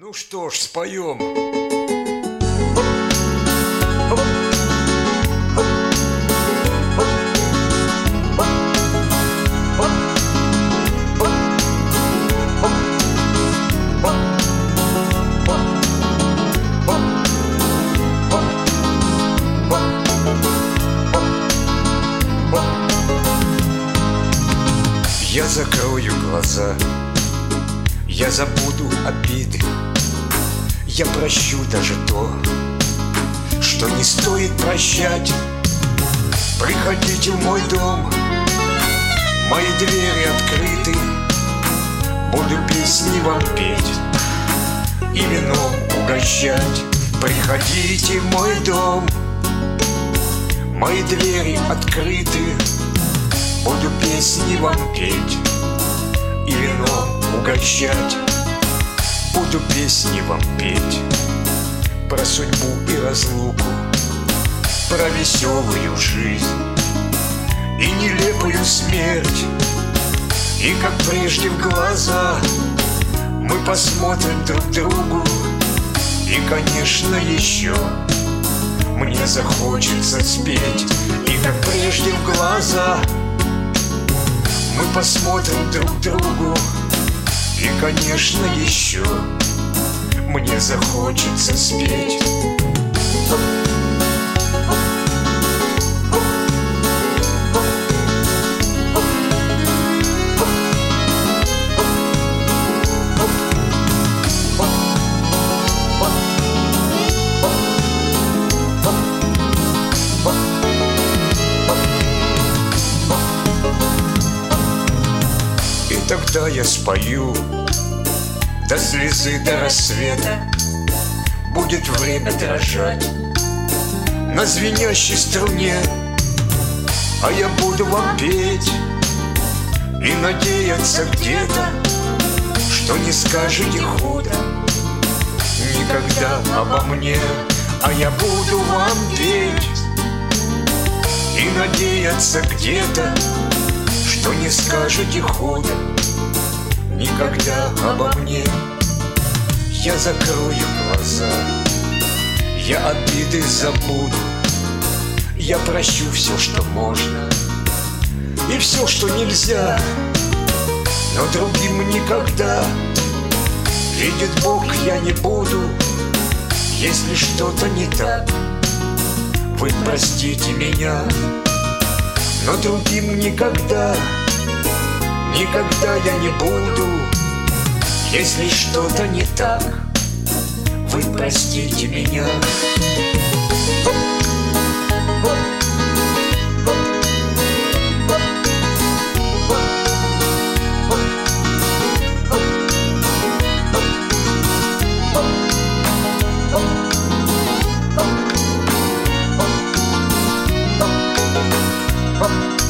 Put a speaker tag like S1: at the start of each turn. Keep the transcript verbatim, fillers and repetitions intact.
S1: Ну что ж, споем. Я закрою глаза, я забуду обиды, я прощу даже то, что не стоит прощать. Приходите в мой дом, мои двери открыты, буду песни вам петь и вином угощать. Приходите в мой дом, мои двери открыты, буду песни вам петь и вином угощать. Буду песни вам петь про судьбу и разлуку, про веселую жизнь и нелепую смерть. И как прежде в глаза мы посмотрим друг другу, и, конечно, еще мне захочется спеть. И как прежде в глаза мы посмотрим друг другу, и, конечно, еще мне захочется спеть. И тогда я спою до слезы, до рассвета. Будет время дрожать на звенящей струне, а я буду вам петь и надеяться где-то, что не скажете худо никогда обо мне. А я буду вам петь и надеяться где-то, что не скажете худо никогда обо мне. Я закрою глаза, я обиды забуду, я прощу все, что можно, и все, что нельзя. Но другим никогда, видит Бог, я не буду. Если что-то не так, вы простите меня. Но другим никогда, никогда я не буду. Если что-то не так, вы простите меня.
S2: Oh